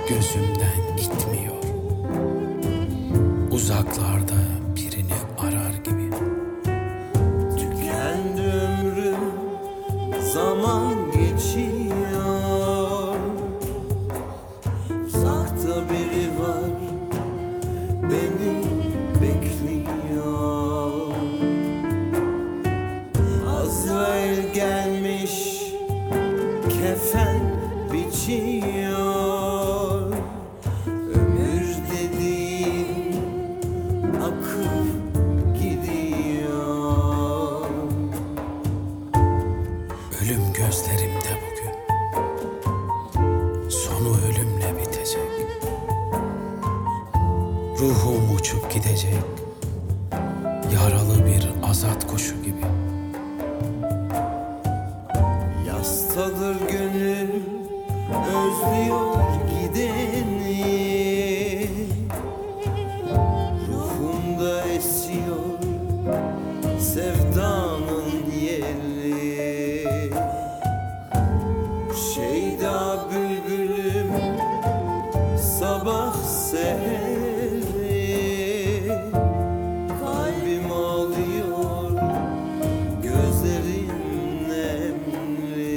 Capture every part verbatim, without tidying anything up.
gözümden gitmiyor. Uzaklarda birini arar gibi. Tükendi ömrüm, zaman geçiyor. Uzakta biri var, beni bekliyor. Azrail gelmiş, kefen biçiyor. Ömür dediğin akıp gidiyor. Ölüm gözlerimde bugün. Sonu ölümle bitecek. Ruhum uçup gidecek. Yaralı bir azat kuşu gibi. Yastadır gönül, özlüyor gideni. Ruhumda esiyor sevdanın yeli. Şeyda bülbülüm, sabah seheri. Kalbim ağlıyor, gözlerim nemli.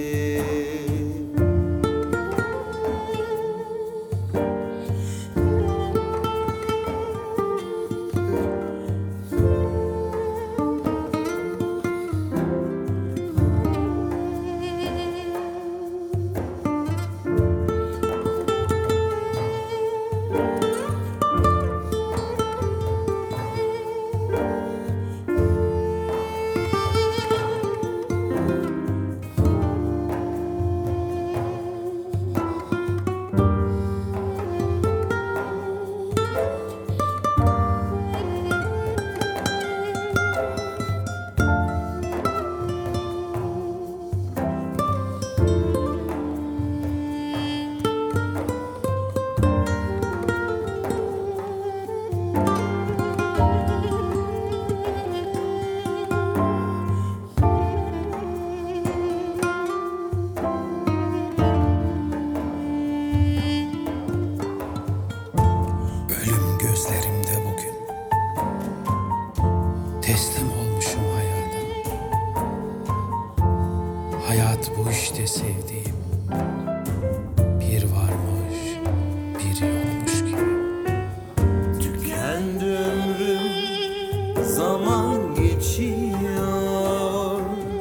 Ölüm gözlerimde bugün. Teslim olmuşum hayata. Hayat bu işte sevdiğim. Bir varmış, bir yokmuş gibi. Tükendi ömrüm, zaman geçiyor.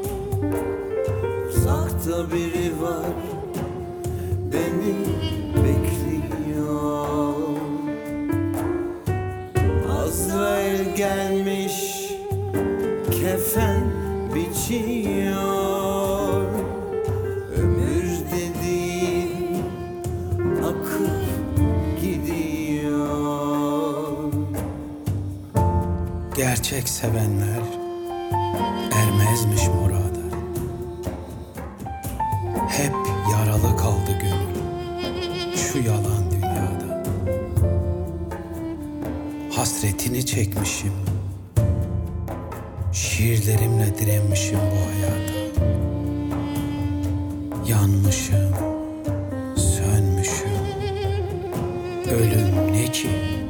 Uzakta biri var, beni bekliyor. Azrail gelmiş, kefen biçiyor. Ömür dediğin akıp gidiyor. Gerçek sevenler ermezmiş murada. Hep yaralı kaldı gönül şu yalan dünyada. Hasretini çekmişim, şiirlerimle direnmişim bu hayata. Yanmışım, sönmüşüm, ölüm ne ki?